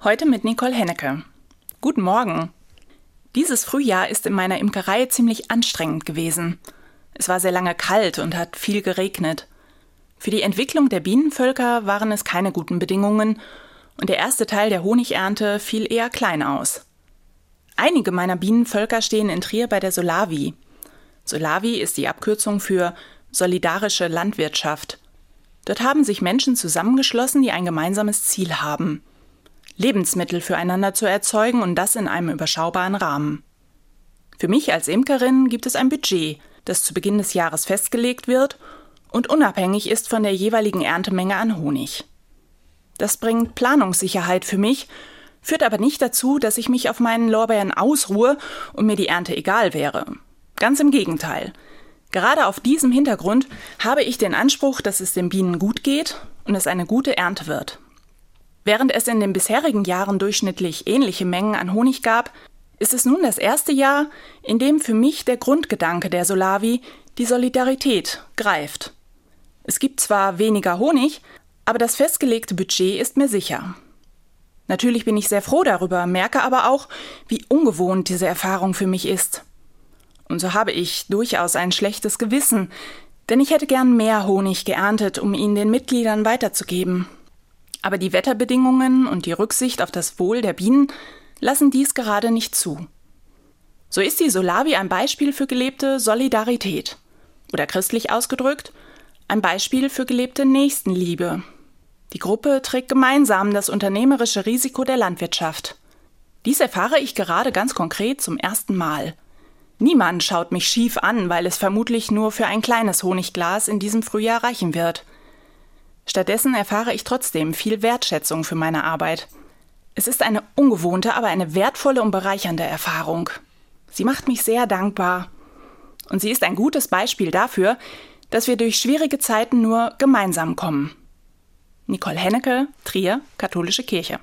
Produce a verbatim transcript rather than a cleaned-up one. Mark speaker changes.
Speaker 1: Heute mit Nicole Hennecke. Guten Morgen. Dieses Frühjahr ist in meiner Imkerei ziemlich anstrengend gewesen. Es war sehr lange kalt und hat viel geregnet. Für die Entwicklung der Bienenvölker waren es keine guten Bedingungen und der erste Teil der Honigernte fiel eher klein aus. Einige meiner Bienenvölker stehen in Trier bei der Solavi. Solavi ist die Abkürzung für solidarische Landwirtschaft. Dort haben sich Menschen zusammengeschlossen, die ein gemeinsames Ziel haben: Lebensmittel füreinander zu erzeugen und das in einem überschaubaren Rahmen. Für mich als Imkerin gibt es ein Budget, das zu Beginn des Jahres festgelegt wird und unabhängig ist von der jeweiligen Erntemenge an Honig. Das bringt Planungssicherheit für mich, führt aber nicht dazu, dass ich mich auf meinen Lorbeeren ausruhe und mir die Ernte egal wäre. Ganz im Gegenteil. Gerade auf diesem Hintergrund habe ich den Anspruch, dass es den Bienen gut geht und es eine gute Ernte wird. Während es in den bisherigen Jahren durchschnittlich ähnliche Mengen an Honig gab, ist es nun das erste Jahr, in dem für mich der Grundgedanke der Solavi, die Solidarität, greift. Es gibt zwar weniger Honig, aber das festgelegte Budget ist mir sicher. Natürlich bin ich sehr froh darüber, merke aber auch, wie ungewohnt diese Erfahrung für mich ist. Und so habe ich durchaus ein schlechtes Gewissen, denn ich hätte gern mehr Honig geerntet, um ihn den Mitgliedern weiterzugeben. Aber die Wetterbedingungen und die Rücksicht auf das Wohl der Bienen lassen dies gerade nicht zu. So ist die Solavi ein Beispiel für gelebte Solidarität. Oder christlich ausgedrückt, ein Beispiel für gelebte Nächstenliebe. Die Gruppe trägt gemeinsam das unternehmerische Risiko der Landwirtschaft. Dies erfahre ich gerade ganz konkret zum ersten Mal. Niemand schaut mich schief an, weil es vermutlich nur für ein kleines Honigglas in diesem Frühjahr reichen wird. Stattdessen erfahre ich trotzdem viel Wertschätzung für meine Arbeit. Es ist eine ungewohnte, aber eine wertvolle und bereichernde Erfahrung. Sie macht mich sehr dankbar. Und sie ist ein gutes Beispiel dafür, dass wir durch schwierige Zeiten nur gemeinsam kommen. Nicole Hennecke, Trier, Katholische Kirche.